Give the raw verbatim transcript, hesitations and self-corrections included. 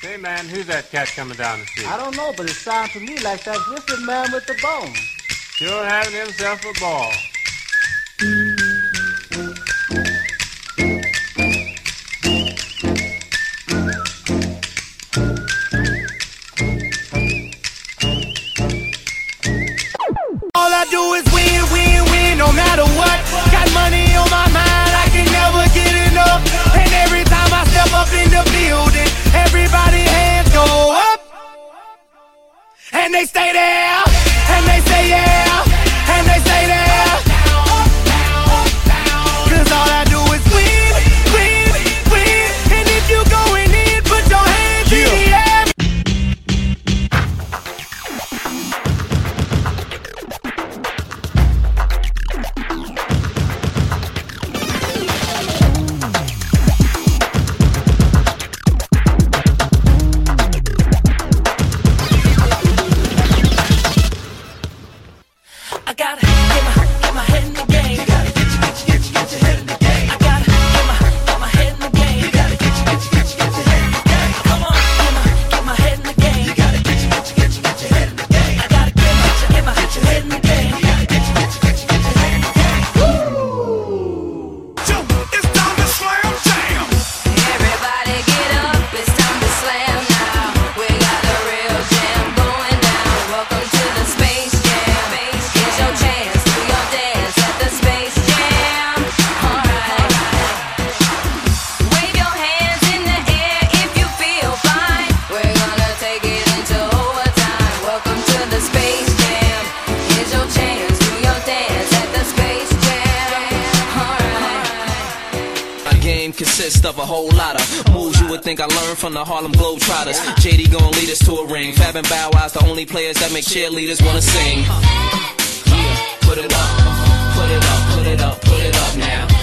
Say, man, who's that cat coming down the street? I don't know, but it sounds to me like that Griffin man with the bone. Sure having himself a ball. All I do is win, win, win, no matter what. Got money on my mind, I can never get enough. And every time I step up in the building, everybody hands go up. And they stay there, and they say yeah, and they stay there. Cause all I do is win, win, win. And if you going in, put your hands in the air. I gotta get my, get my head in the game. You gotta get, you, get, you, get, you, get your head in the game. I gotta get my, get my head in the game. You gotta get, you, get, you, get, you, get your head in the game. Come on, get my, get my head in the game. You gotta get, you, get, you, get, you, get your head in the game. I gotta get my, get my, get your head in the game. You gotta get, you, get, you, get, you, get your head in the game. Woo! Jump, it's time to slam jam. Everybody get up, it's time to slam now. We got a real jam going down. Welcome to the Space Jam. Here's your chance, do your dance at the Space Jam. Alright. Wave your hands in the air if you feel fine. We're gonna take it into overtime. Welcome to the Space Jam. Here's your chance, do your dance at the Space Jam. Alright. My game consists of a whole lot of moves you would think I learned from the Harlem Globetrotters. J D gon' lead us to a ring. Fab and Bow Wow's the only players that make cheerleaders wanna sing. Yeah, put it up, put it up, put it up, put it up now.